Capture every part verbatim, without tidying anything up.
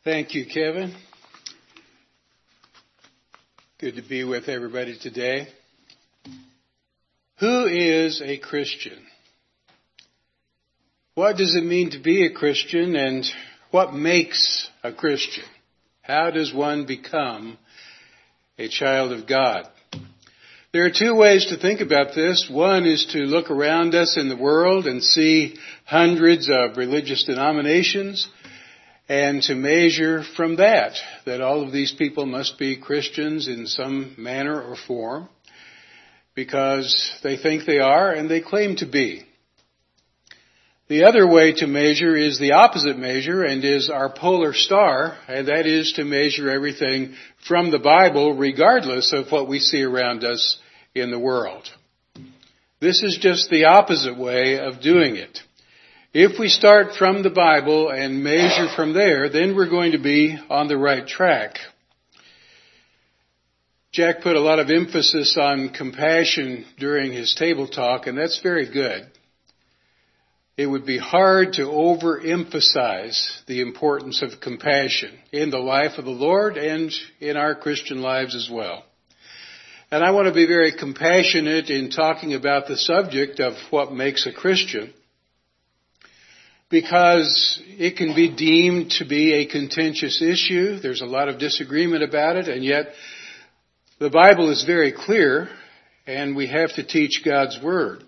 Thank you, Kevin. Good to be with everybody today. Who is a Christian? What does it mean to be a Christian, and what makes a Christian? How does one become a child of God? There are two ways to think about this. One is to look around us in the world and see hundreds of religious denominations, and to measure from that, that all of these people must be Christians in some manner or form, because they think they are and they claim to be. The other way to measure is the opposite measure, and is our polar star, and that is to measure everything from the Bible regardless of what we see around us in the world. This is just the opposite way of doing it. If we start from the Bible and measure from there, then we're going to be on the right track. Jack put a lot of emphasis on compassion during his table talk, and that's very good. It would be hard to overemphasize the importance of compassion in the life of the Lord and in our Christian lives as well. And I want to be very compassionate in talking about the subject of what makes a Christian, because it can be deemed to be a contentious issue. There's a lot of disagreement about it, and yet the Bible is very clear, and we have to teach God's Word.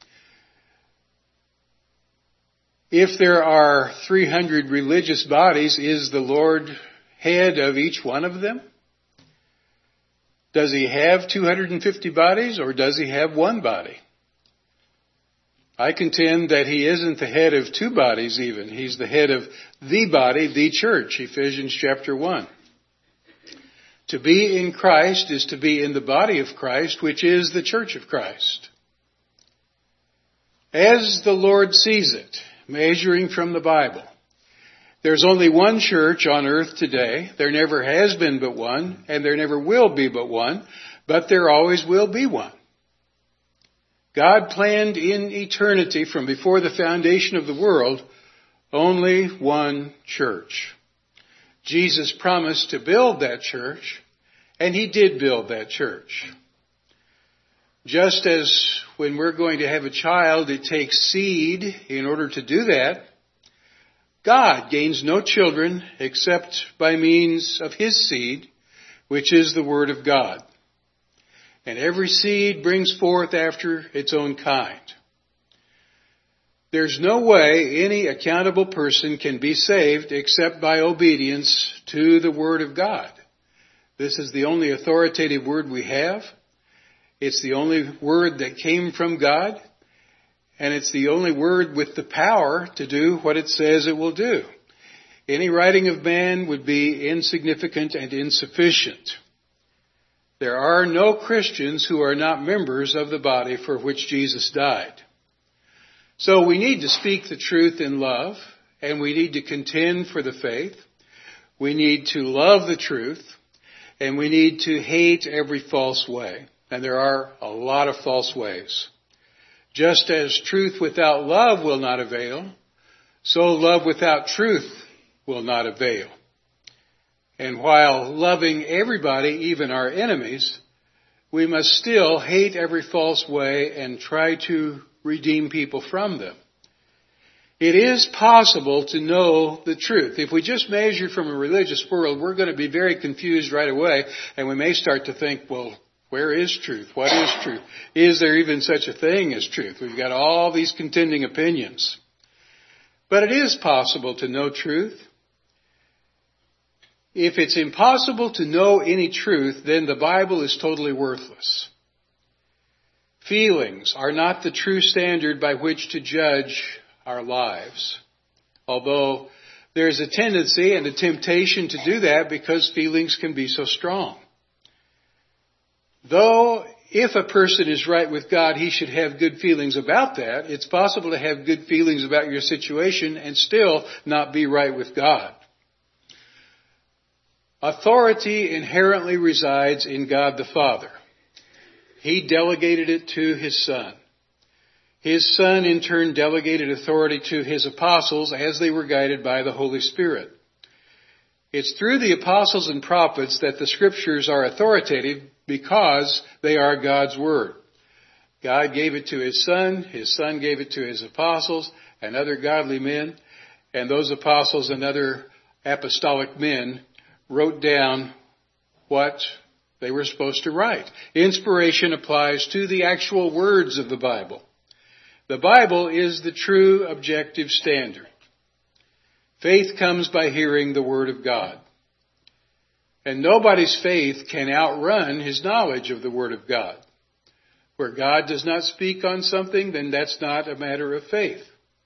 If there are three hundred religious bodies, is the Lord head of each one of them? Does He have two hundred fifty bodies, or does He have one body? I contend that He isn't the head of two bodies even. He's the head of the body, the church, Ephesians chapter one. To be in Christ is to be in the body of Christ, which is the church of Christ. As the Lord sees it, measuring from the Bible, there's only one church on earth today. There never has been but one, and there never will be but one, but there always will be one. God planned in eternity, from before the foundation of the world, only one church. Jesus promised to build that church, and He did build that church. Just as when we're going to have a child, it takes seed in order to do that, God gains no children except by means of His seed, which is the Word of God. And every seed brings forth after its own kind. There's no way any accountable person can be saved except by obedience to the Word of God. This is the only authoritative Word we have. It's the only Word that came from God. And it's the only Word with the power to do what it says it will do. Any writing of man would be insignificant and insufficient. There are no Christians who are not members of the body for which Jesus died. So we need to speak the truth in love, and we need to contend for the faith. We need to love the truth, and we need to hate every false way. And there are a lot of false ways. Just as truth without love will not avail, so love without truth will not avail. And while loving everybody, even our enemies, we must still hate every false way and try to redeem people from them. It is possible to know the truth. If we just measure from a religious world, we're going to be very confused right away, and we may start to think, well, where is truth? What is truth? Is there even such a thing as truth? We've got all these contending opinions. But it is possible to know truth. If it's impossible to know any truth, then the Bible is totally worthless. Feelings are not the true standard by which to judge our lives. Although there's a tendency and a temptation to do that because feelings can be so strong. Though if a person is right with God, he should have good feelings about that. It's possible to have good feelings about your situation and still not be right with God. Authority inherently resides in God the Father. He delegated it to His Son. His Son in turn delegated authority to His apostles as they were guided by the Holy Spirit. It's through the apostles and prophets that the scriptures are authoritative because they are God's word. God gave it to his son, his son gave it to his apostles and other godly men, and those apostles and other apostolic men wrote down what they were supposed to write. Inspiration applies to the actual words of the Bible. The Bible is the true objective standard. Faith comes by hearing the Word of God. And nobody's faith can outrun his knowledge of the Word of God. Where God does not speak on something, then that's not a matter of faith.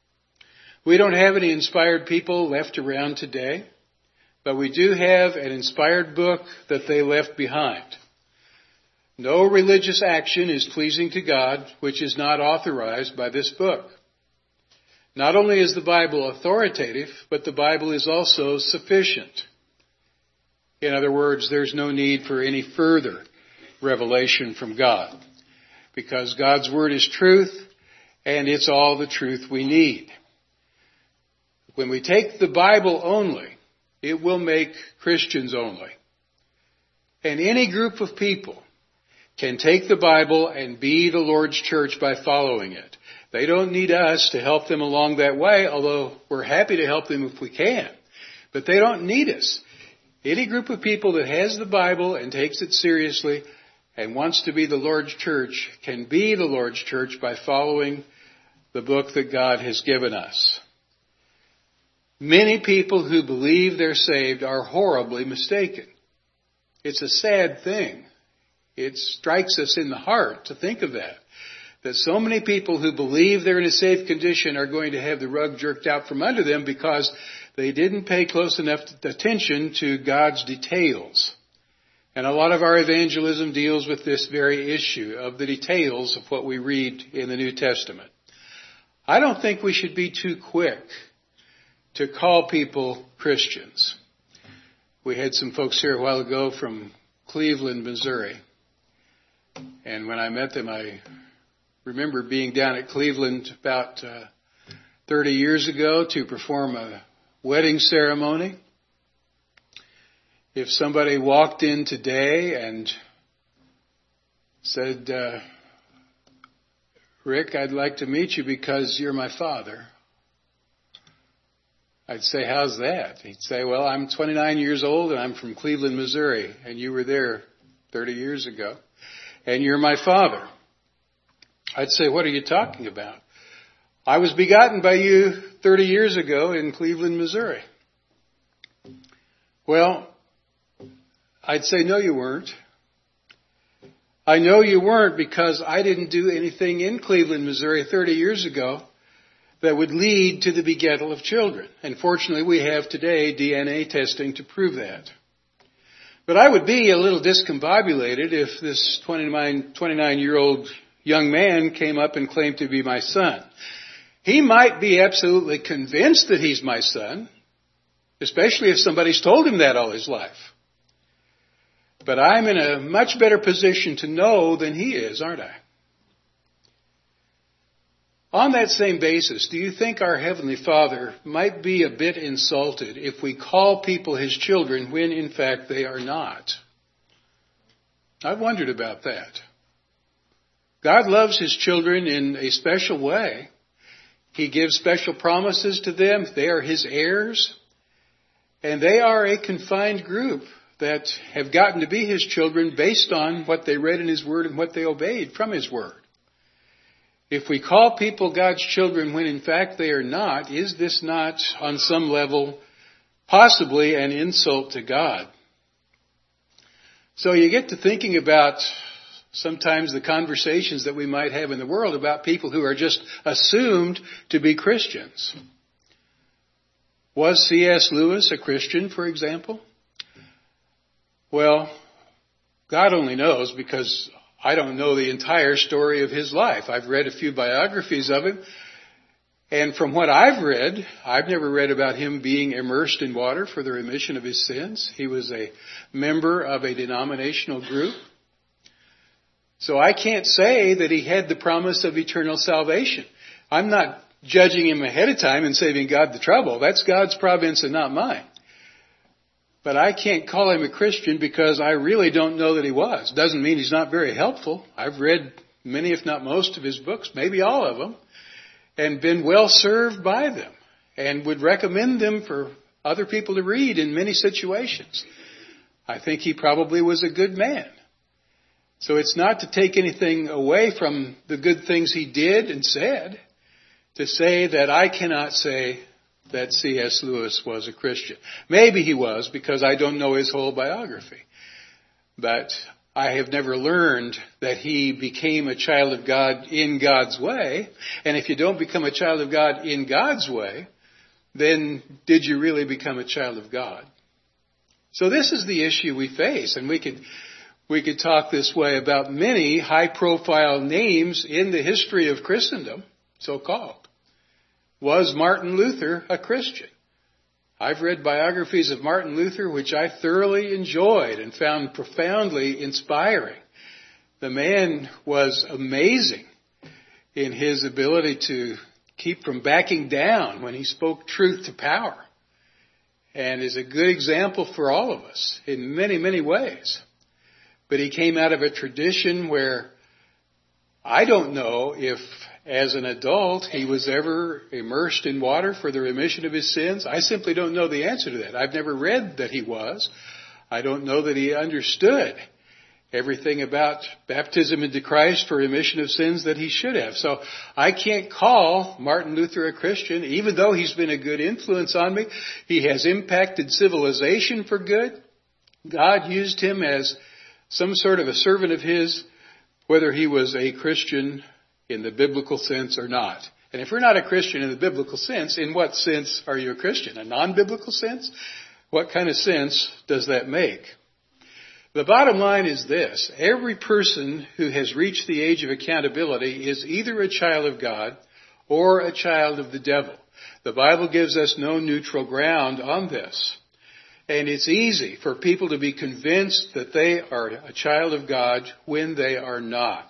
We don't have any inspired people left around today, but we do have an inspired book that they left behind. No religious action is pleasing to God which is not authorized by this book. Not only is the Bible authoritative, but the Bible is also sufficient. In other words, there's no need for any further revelation from God, because God's Word is truth, and it's all the truth we need. When we take the Bible only, it will make Christians only. And any group of people can take the Bible and be the Lord's church by following it. They don't need us to help them along that way, although we're happy to help them if we can. But they don't need us. Any group of people that has the Bible and takes it seriously and wants to be the Lord's church can be the Lord's church by following the book that God has given us. Many people who believe they're saved are horribly mistaken. It's a sad thing. It strikes us in the heart to think of that. That so many people who believe they're in a safe condition are going to have the rug jerked out from under them because they didn't pay close enough attention to God's details. And a lot of our evangelism deals with this very issue of the details of what we read in the New Testament. I don't think we should be too quick to call people Christians. We had some folks here a while ago from Cleveland, Missouri. And when I met them, I remember being down at Cleveland about uh, thirty years ago to perform a wedding ceremony. If somebody walked in today and said, uh, Rick, I'd like to meet you because you're my father, I'd say, how's that? He'd say, well, I'm twenty-nine years old and I'm from Cleveland, Missouri, and you were there thirty years ago, and you're my father. I'd say, what are you talking about? I was begotten by you thirty years ago in Cleveland, Missouri. Well, I'd say, no, you weren't. I know you weren't because I didn't do anything in Cleveland, Missouri thirty years ago that would lead to the begettal of children. And fortunately, we have today D N A testing to prove that. But I would be a little discombobulated if this twenty-nine-year-old young man came up and claimed to be my son. He might be absolutely convinced that he's my son, especially if somebody's told him that all his life. But I'm in a much better position to know than he is, aren't I? On that same basis, do you think our Heavenly Father might be a bit insulted if we call people His children when in fact they are not? I've wondered about that. God loves His children in a special way. He gives special promises to them. They are His heirs. And they are a confined group that have gotten to be His children based on what they read in His Word and what they obeyed from His Word. If we call people God's children when in fact they are not, is this not on some level possibly an insult to God? So you get to thinking about sometimes the conversations that we might have in the world about people who are just assumed to be Christians. Was C S Lewis a Christian, for example? Well, God only knows, because I don't know the entire story of his life. I've read a few biographies of him. And from what I've read, I've never read about him being immersed in water for the remission of his sins. He was a member of a denominational group. So I can't say that he had the promise of eternal salvation. I'm not judging him ahead of time and saving God the trouble. That's God's providence and not mine. But I can't call him a Christian because I really don't know that he was. Doesn't mean he's not very helpful. I've read many, if not most of his books, maybe all of them, and been well served by them, and would recommend them for other people to read in many situations. I think he probably was a good man. So it's not to take anything away from the good things he did and said, to say that I cannot say that C S Lewis was a Christian. Maybe he was, because I don't know his whole biography. But I have never learned that he became a child of God in God's way. And if you don't become a child of God in God's way, then did you really become a child of God? So this is the issue we face. And we could, we could talk this way about many high-profile names in the history of Christendom, so-called. Was Martin Luther a Christian? I've read biographies of Martin Luther which I thoroughly enjoyed and found profoundly inspiring. The man was amazing in his ability to keep from backing down when he spoke truth to power, and is a good example for all of us in many, many ways. But he came out of a tradition where I don't know if as an adult he was ever immersed in water for the remission of his sins. I simply don't know the answer to that. I've never read that he was. I don't know that he understood everything about baptism into Christ for remission of sins that he should have. So I can't call Martin Luther a Christian, even though he's been a good influence on me. He has impacted civilization for good. God used him as some sort of a servant of his, whether he was a Christian in the biblical sense or not. And if you're not a Christian in the biblical sense, in what sense are you a Christian? A non-biblical sense? What kind of sense does that make? The bottom line is this. Every person who has reached the age of accountability is either a child of God or a child of the devil. The Bible gives us no neutral ground on this. And it's easy for people to be convinced that they are a child of God when they are not.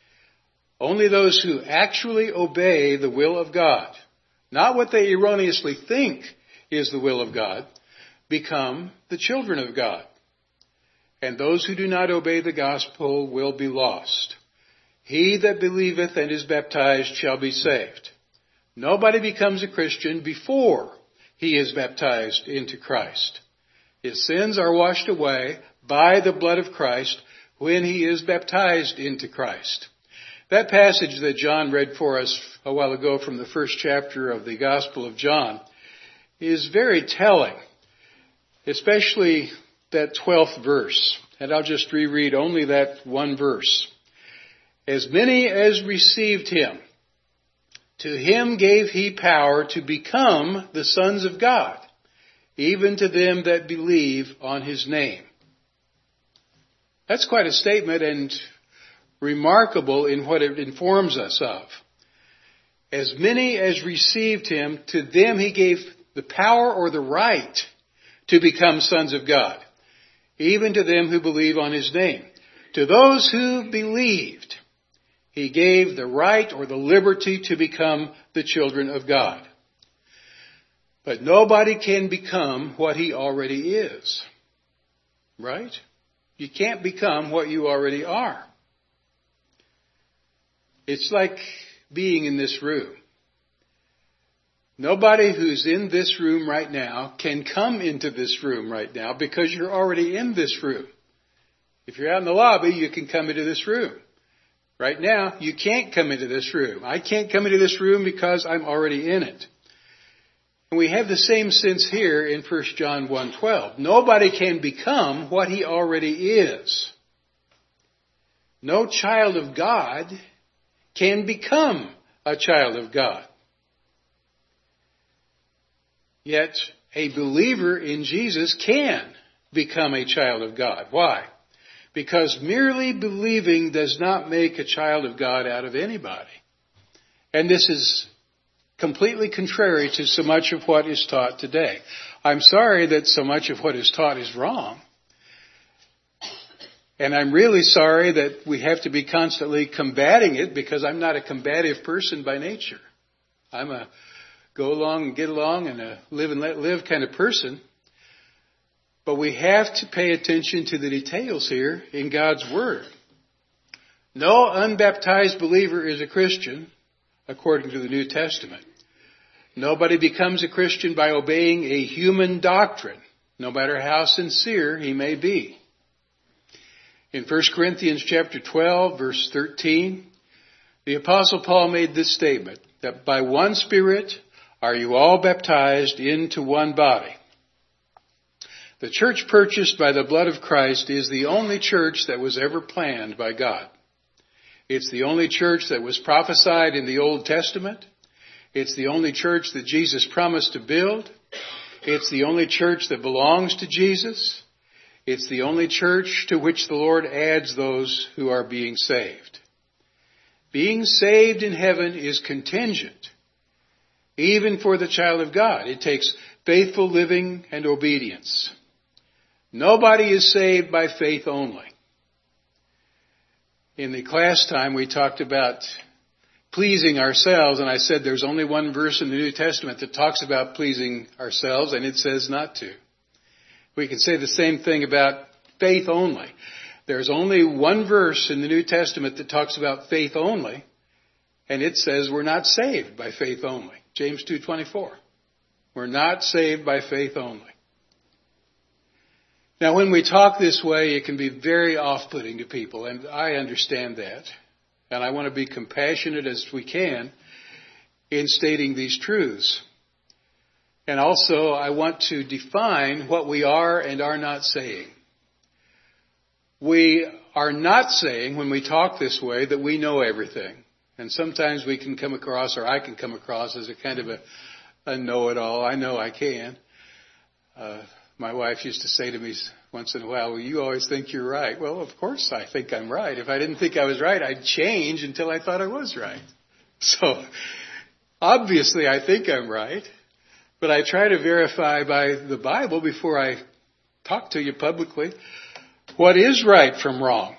Only those who actually obey the will of God, not what they erroneously think is the will of God, become the children of God. And those who do not obey the gospel will be lost. He that believeth and is baptized shall be saved. Nobody becomes a Christian before he is baptized into Christ. His sins are washed away by the blood of Christ when he is baptized into Christ. That passage that John read for us a while ago from the first chapter of the Gospel of John is very telling, especially that twelfth verse. And I'll just reread only that one verse. As many as received him, to him gave he power to become the sons of God, even to them that believe on his name. That's quite a statement, and remarkable in what it informs us of. As many as received him, to them he gave the power or the right to become sons of God, even to them who believe on his name. To those who believed, he gave the right or the liberty to become the children of God. But nobody can become what he already is. Right? You can't become what you already are. It's like being in this room. Nobody who's in this room right now can come into this room right now because you're already in this room. If you're out in the lobby, you can come into this room. Right now, you can't come into this room. I can't come into this room because I'm already in it. And we have the same sense here in First John one twelve. Nobody can become what he already is. No child of God can become a child of God. Yet a believer in Jesus can become a child of God. Why? Because merely believing does not make a child of God out of anybody. And this is completely contrary to so much of what is taught today. I'm sorry that so much of what is taught is wrong. And I'm really sorry that we have to be constantly combating it, because I'm not a combative person by nature. I'm a go along and get along and a live and let live kind of person. But we have to pay attention to the details here in God's Word. No unbaptized believer is a Christian, according to the New Testament. Nobody becomes a Christian by obeying a human doctrine, no matter how sincere he may be. In First Corinthians chapter twelve, verse thirteen, the Apostle Paul made this statement, that by one Spirit are you all baptized into one body. The church purchased by the blood of Christ is the only church that was ever planned by God. It's the only church that was prophesied in the Old Testament. It's the only church that Jesus promised to build. It's the only church that belongs to Jesus. It's the only church to which the Lord adds those who are being saved. Being saved in heaven is contingent, even for the child of God. It takes faithful living and obedience. Nobody is saved by faith only. In the class time, we talked about pleasing ourselves, and I said there's only one verse in the New Testament that talks about pleasing ourselves, and it says not to. We can say the same thing about faith only. There's only one verse in the New Testament that talks about faith only, and it says we're not saved by faith only. James two twenty-four. We're not saved by faith only. Now, when we talk this way, it can be very off-putting to people, and I understand that. And I want to be compassionate as we can in stating these truths. And also, I want to define what we are and are not saying. We are not saying, when we talk this way, that we know everything. And sometimes we can come across, or I can come across, as a kind of a, a know-it-all. I know I can. Uh, my wife used to say to me once in a while, well, you always think you're right. Well, of course I think I'm right. If I didn't think I was right, I'd change until I thought I was right. So, obviously I think I'm right. But I try to verify by the Bible before I talk to you publicly what is right from wrong.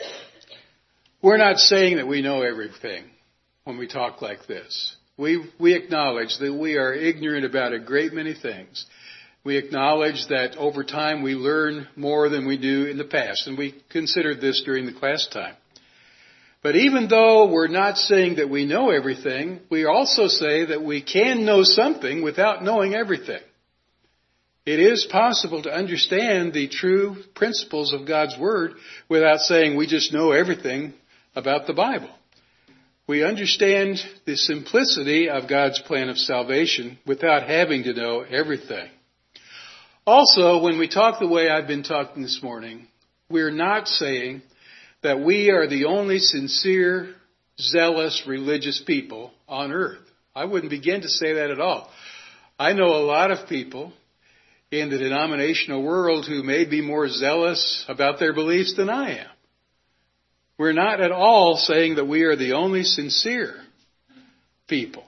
We're not saying that we know everything when we talk like this. We, we acknowledge that we are ignorant about a great many things. We acknowledge that over time we learn more than we do in the past, and we considered this during the class time. But even though we're not saying that we know everything, we also say that we can know something without knowing everything. It is possible to understand the true principles of God's Word without saying we just know everything about the Bible. We understand the simplicity of God's plan of salvation without having to know everything. Also, when we talk the way I've been talking this morning, we're not saying that we are the only sincere, zealous, religious people on earth. I wouldn't begin to say that at all. I know a lot of people in the denominational world who may be more zealous about their beliefs than I am. We're not at all saying that we are the only sincere people.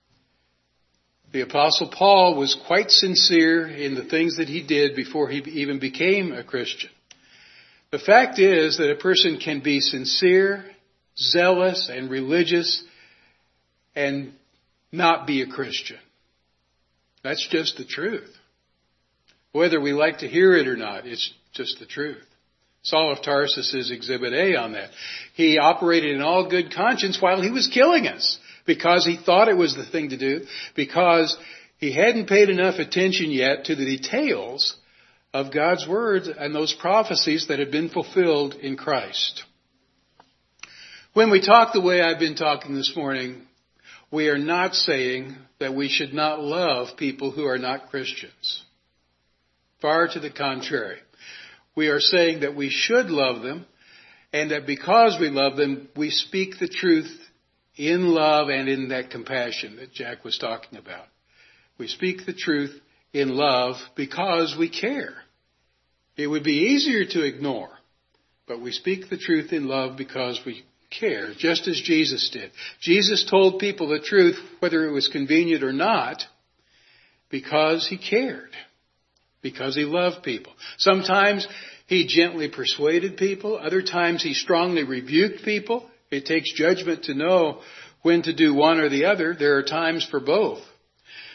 The Apostle Paul was quite sincere in the things that he did before he even became a Christian. The fact is that a person can be sincere, zealous, and religious and not be a Christian. That's just the truth. Whether we like to hear it or not, it's just the truth. Saul of Tarsus is exhibit A on that. He operated in all good conscience while he was killing us because he thought it was the thing to do, because he hadn't paid enough attention yet to the details of God's Word and those prophecies that had been fulfilled in Christ. When we talk the way I've been talking this morning, we are not saying that we should not love people who are not Christians. Far to the contrary. We are saying that we should love them, and that because we love them, we speak the truth in love and in that compassion that Jack was talking about. We speak the truth in love because we care. It would be easier to ignore, but we speak the truth in love because we care, just as Jesus did. Jesus told people the truth, whether it was convenient or not, because he cared, because he loved people. Sometimes he gently persuaded people. Other times he strongly rebuked people. It takes judgment to know when to do one or the other. There are times for both.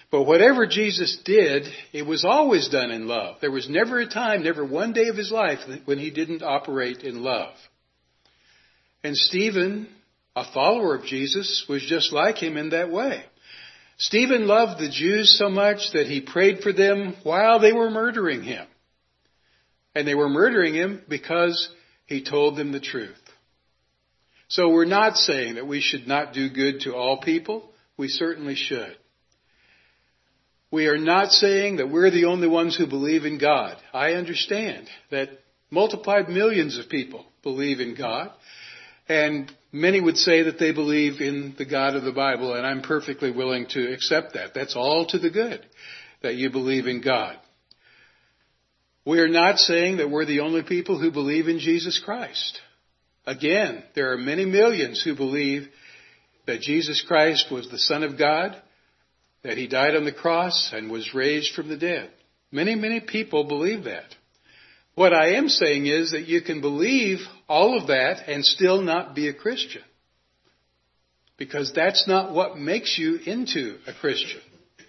But whatever Jesus did, it was always done in love. There was never a time, never one day of his life when he didn't operate in love. And Stephen, a follower of Jesus, was just like him in that way. Stephen loved the Jews so much that he prayed for them while they were murdering him. And they were murdering him because he told them the truth. So we're not saying that we should not do good to all people. We certainly should. We are not saying that we're the only ones who believe in God. I understand that multiplied millions of people believe in God. And many would say that they believe in the God of the Bible, and I'm perfectly willing to accept that. That's all to the good, that you believe in God. We are not saying that we're the only people who believe in Jesus Christ. Again, there are many millions who believe that Jesus Christ was the Son of God, that he died on the cross and was raised from the dead. Many, many people believe that. What I am saying is that you can believe all of that and still not be a Christian. Because that's not what makes you into a Christian.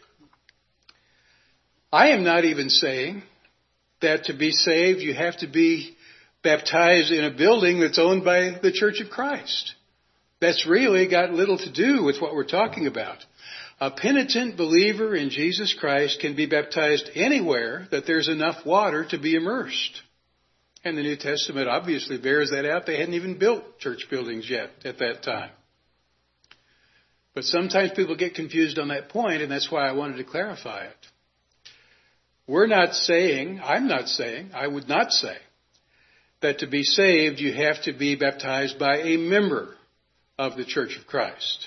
I am not even saying that to be saved you have to be baptized in a building that's owned by the Church of Christ. That's really got little to do with what we're talking about. A penitent believer in Jesus Christ can be baptized anywhere that there's enough water to be immersed. And the New Testament obviously bears that out. They hadn't even built church buildings yet at that time. But sometimes people get confused on that point, and that's why I wanted to clarify it. We're not saying, I'm not saying, I would not say, that to be saved you have to be baptized by a member of the Church of Christ.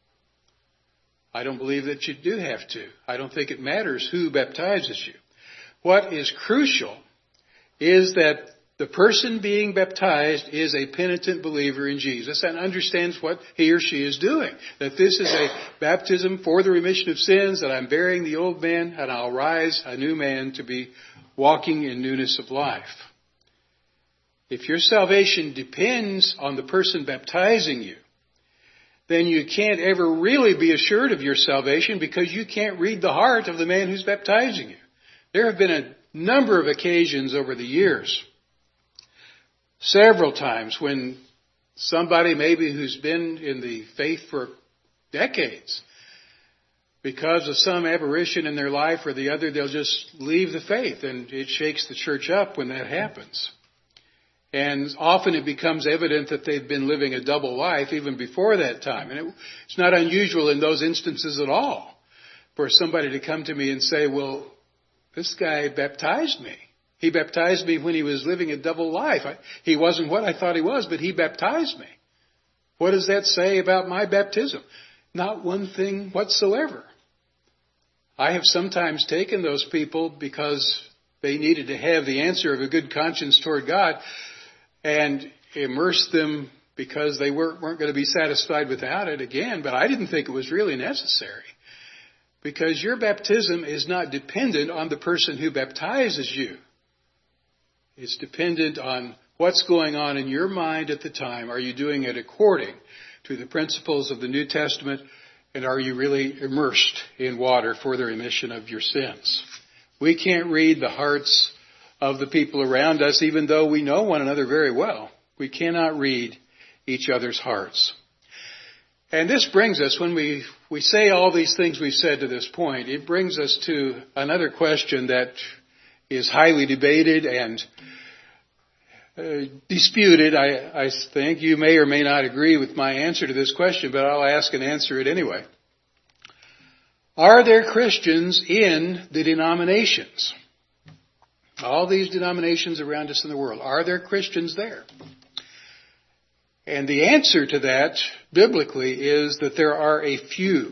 I don't believe that you do have to. I don't think it matters who baptizes you. What is crucial is that the person being baptized is a penitent believer in Jesus and understands what he or she is doing. That this is a baptism for the remission of sins, that I'm burying the old man and I'll rise a new man to be walking in newness of life. If your salvation depends on the person baptizing you, then you can't ever really be assured of your salvation because you can't read the heart of the man who's baptizing you. There have been a number of occasions over the years, several times, when somebody maybe who's been in the faith for decades, because of some aberration in their life or the other, they'll just leave the faith, and it shakes the church up when that happens. And often it becomes evident that they've been living a double life even before that time. And it, it's not unusual in those instances at all for somebody to come to me and say, well, this guy baptized me. He baptized me when he was living a double life. I, he wasn't what I thought he was, but he baptized me. What does that say about my baptism? Not one thing whatsoever. I have sometimes taken those people because they needed to have the answer of a good conscience toward God and immersed them because they weren't, weren't going to be satisfied without it again. But I didn't think it was really necessary, because your baptism is not dependent on the person who baptizes you. It's dependent on what's going on in your mind at the time. Are you doing it according to the principles of the New Testament? And are you really immersed in water for the remission of your sins? We can't read the hearts of the people around us, even though we know one another very well. We cannot read each other's hearts. And this brings us, when we, we say all these things we've said to this point, it brings us to another question that is highly debated and uh, disputed, I, I think. You may or may not agree with my answer to this question, but I'll ask and answer it anyway. Are there Christians in the denominations? All these denominations around us in the world, are there Christians there? And the answer to that, biblically, is that there are a few.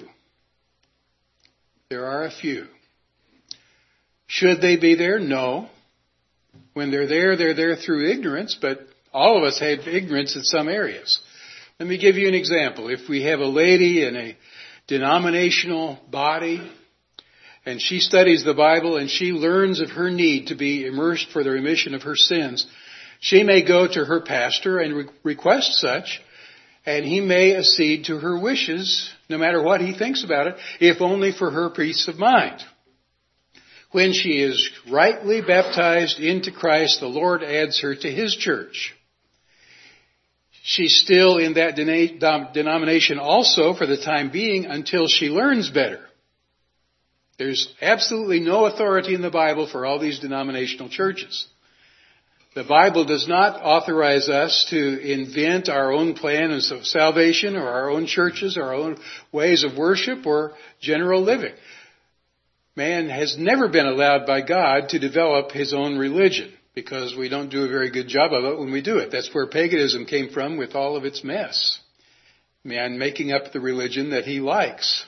There are a few. Should they be there? No. When they're there, they're there through ignorance, but all of us have ignorance in some areas. Let me give you an example. If we have a lady in a denominational body, and she studies the Bible and she learns of her need to be immersed for the remission of her sins, she may go to her pastor and re- request such, and he may accede to her wishes, no matter what he thinks about it, if only for her peace of mind. When she is rightly baptized into Christ, the Lord adds her to his church. She's still in that denomination also for the time being until she learns better. There's absolutely no authority in the Bible for all these denominational churches. The Bible does not authorize us to invent our own plan of salvation or our own churches or our own ways of worship or general living. Man has never been allowed by God to develop his own religion because we don't do a very good job of it when we do it. That's where paganism came from with all of its mess. Man making up the religion that he likes.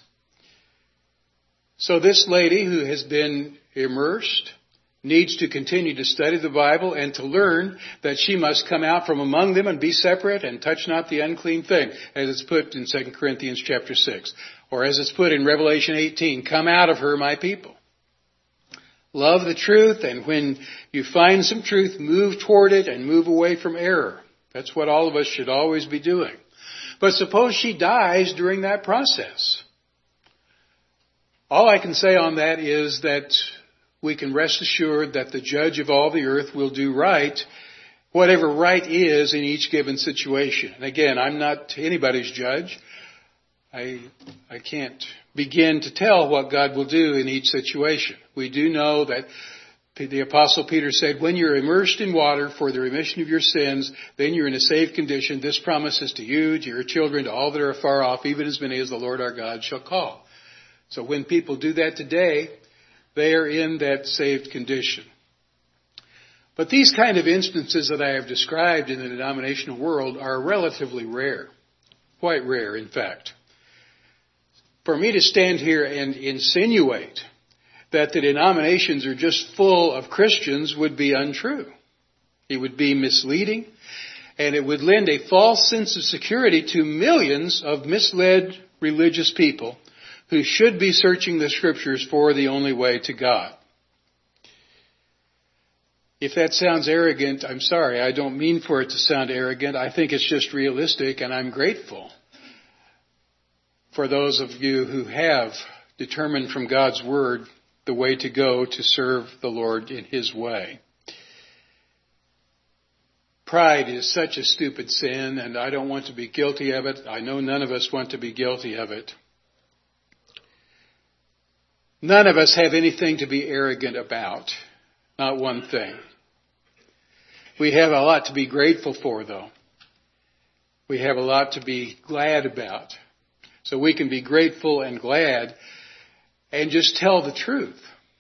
So this lady who has been immersed needs to continue to study the Bible and to learn that she must come out from among them and be separate and touch not the unclean thing, as it's put in Second Corinthians chapter six. Or as it's put in Revelation eighteen, come out of her, my people. Love the truth, and when you find some truth, move toward it and move away from error. That's what all of us should always be doing. But suppose she dies during that process. All I can say on that is that we can rest assured that the judge of all the earth will do right, whatever right is in each given situation. And again, I'm not anybody's judge. I, I can't begin to tell what God will do in each situation. We do know that the Apostle Peter said, when you're immersed in water for the remission of your sins, then you're in a saved condition. This promise is to you, to your children, to all that are far off, even as many as the Lord our God shall call. So when people do that today, they are in that saved condition. But these kind of instances that I have described in the denominational world are relatively rare. Quite rare, in fact. For me to stand here and insinuate that the denominations are just full of Christians would be untrue. It would be misleading, and it would lend a false sense of security to millions of misled religious people who should be searching the Scriptures for the only way to God. If that sounds arrogant, I'm sorry. I don't mean for it to sound arrogant. I think it's just realistic, and I'm grateful for those of you who have determined from God's Word the way to go to serve the Lord in His way. Pride is such a stupid sin, and I don't want to be guilty of it. I know none of us want to be guilty of it. None of us have anything to be arrogant about. Not one thing. We have a lot to be grateful for, though. We have a lot to be glad about. So we can be grateful and glad and just tell the truth.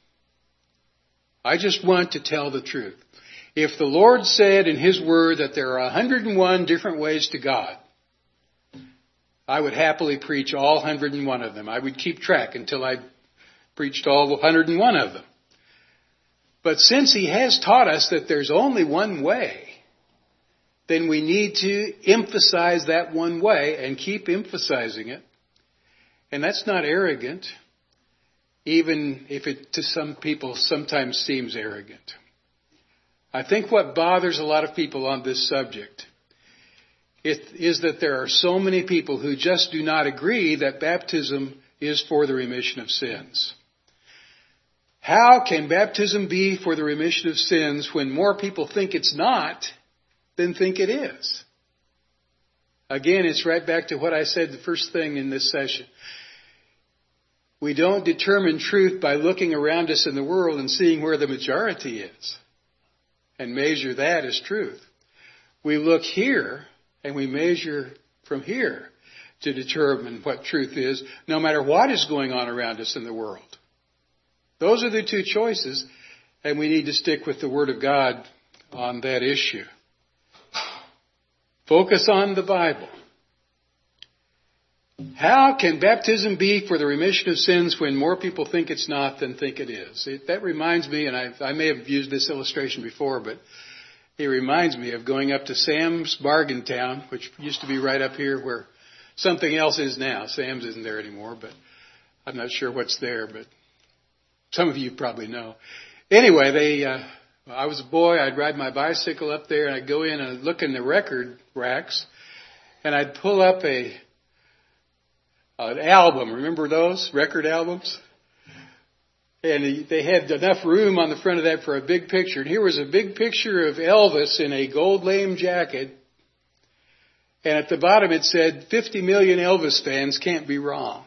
I just want to tell the truth. If the Lord said in His Word that there are one hundred one different ways to God, I would happily preach all one hundred one of them. I would keep track until I preached all one hundred one of them. But since He has taught us that there's only one way, then we need to emphasize that one way and keep emphasizing it. And that's not arrogant, even if it to some people sometimes seems arrogant. I think what bothers a lot of people on this subject is that there are so many people who just do not agree that baptism is for the remission of sins. How can baptism be for the remission of sins when more people think it's not than think it is? Again, it's right back to what I said the first thing in this session. We don't determine truth by looking around us in the world and seeing where the majority is and measure that as truth. We look here and we measure from here to determine what truth is, no matter what is going on around us in the world. Those are the two choices, and we need to stick with the Word of God on that issue. Focus on the Bible. How can baptism be for the remission of sins when more people think it's not than think it is? It, that reminds me, and I, I may have used this illustration before, but it reminds me of going up to Sam's Bargain Town, which used to be right up here where something else is now. Sam's isn't there anymore, but I'm not sure what's there, but some of you probably know. Anyway, they, uh, I was a boy. I'd ride my bicycle up there, and I'd go in and I'd look in the record racks. and I'd pull up a an album. Remember those record albums? And they had enough room on the front of that for a big picture. And here was a big picture of Elvis in a gold lame jacket. And at the bottom it said, fifty million Elvis fans can't be wrong.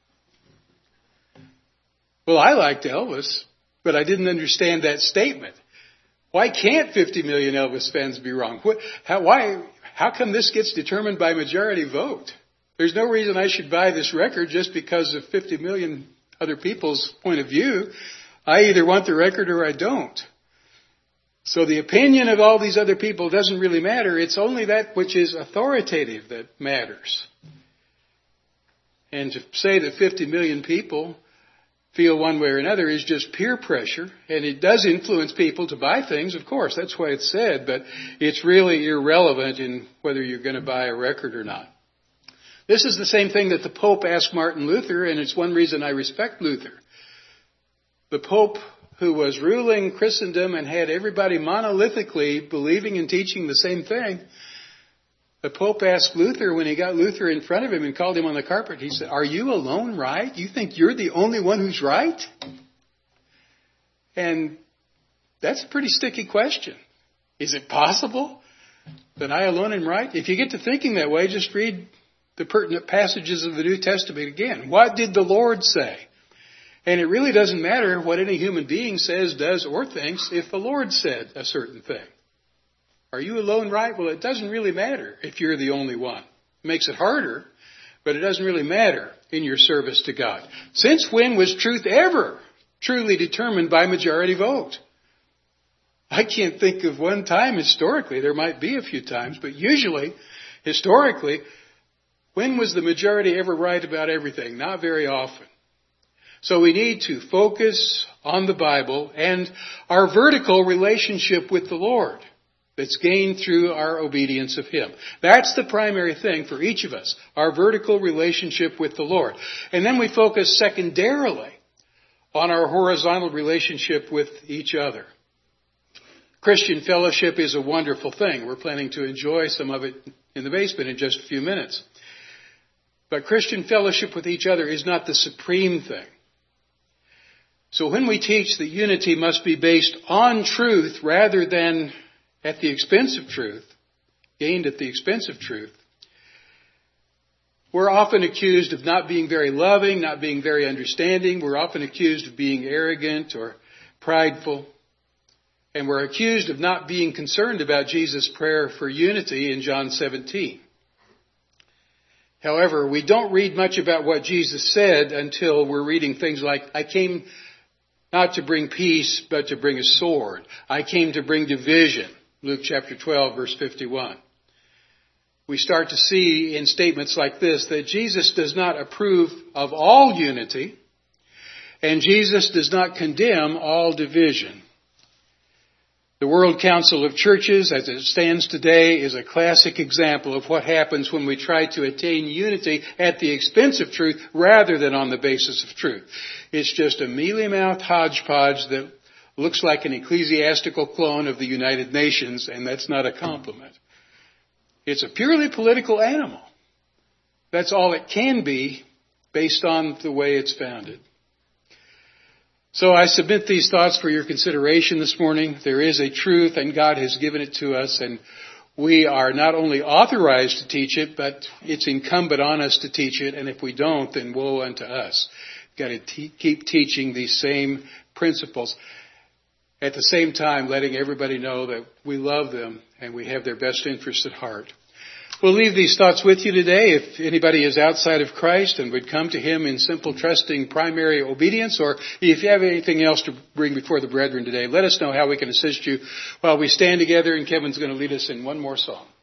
Well, I liked Elvis, but I didn't understand that statement. Why can't fifty million Elvis fans be wrong? What, how, why, how come this gets determined by majority vote? There's no reason I should buy this record just because of fifty million other people's point of view. I either want the record or I don't. So the opinion of all these other people doesn't really matter. It's only that which is authoritative that matters. And to say that fifty million people feel one way or another is just peer pressure, and it does influence people to buy things, of course, that's why it's said, but it's really irrelevant in whether you're going to buy a record or not. This is the same thing that the Pope asked Martin Luther, and it's one reason I respect Luther. The Pope, who was ruling Christendom and had everybody monolithically believing and teaching the same thing, the Pope asked Luther, when he got Luther in front of him and called him on the carpet, he said, "Are you alone right? You think you're the only one who's right?" And that's a pretty sticky question. Is it possible that I alone am right? If you get to thinking that way, just read the pertinent passages of the New Testament again. What did the Lord say? And it really doesn't matter what any human being says, does, or thinks if the Lord said a certain thing. Are you alone right? Well, it doesn't really matter if you're the only one. It makes it harder, but it doesn't really matter in your service to God. Since when was truth ever truly determined by majority vote? I can't think of one time historically. There might be a few times, but usually, historically, when was the majority ever right about everything? Not very often. So we need to focus on the Bible and our vertical relationship with the Lord that's gained through our obedience of Him. That's the primary thing for each of us, our vertical relationship with the Lord. And then we focus secondarily on our horizontal relationship with each other. Christian fellowship is a wonderful thing. We're planning to enjoy some of it in the basement in just a few minutes. But Christian fellowship with each other is not the supreme thing. So when we teach that unity must be based on truth rather than at the expense of truth, gained at the expense of truth, we're often accused of not being very loving, not being very understanding. We're often accused of being arrogant or prideful. And we're accused of not being concerned about Jesus' prayer for unity in John seventeen. However, we don't read much about what Jesus said until we're reading things like, "I came not to bring peace, but to bring a sword. I came to bring division." Luke chapter twelve, verse fifty-one. We start to see in statements like this that Jesus does not approve of all unity, and Jesus does not condemn all division. The World Council of Churches, as it stands today, is a classic example of what happens when we try to attain unity at the expense of truth rather than on the basis of truth. It's just a mealy-mouthed hodgepodge that looks like an ecclesiastical clone of the United Nations, and that's not a compliment. It's a purely political animal. That's all it can be based on the way it's founded. So I submit these thoughts for your consideration this morning. There is a truth, and God has given it to us, and we are not only authorized to teach it, but it's incumbent on us to teach it, and if we don't, then woe unto us. We've got to te- keep teaching these same principles. At the same time, letting everybody know that we love them and we have their best interests at heart. We'll leave these thoughts with you today. If anybody is outside of Christ and would come to Him in simple, trusting, primary obedience, or if you have anything else to bring before the brethren today, let us know how we can assist you while we stand together, and Kevin's going to lead us in one more song.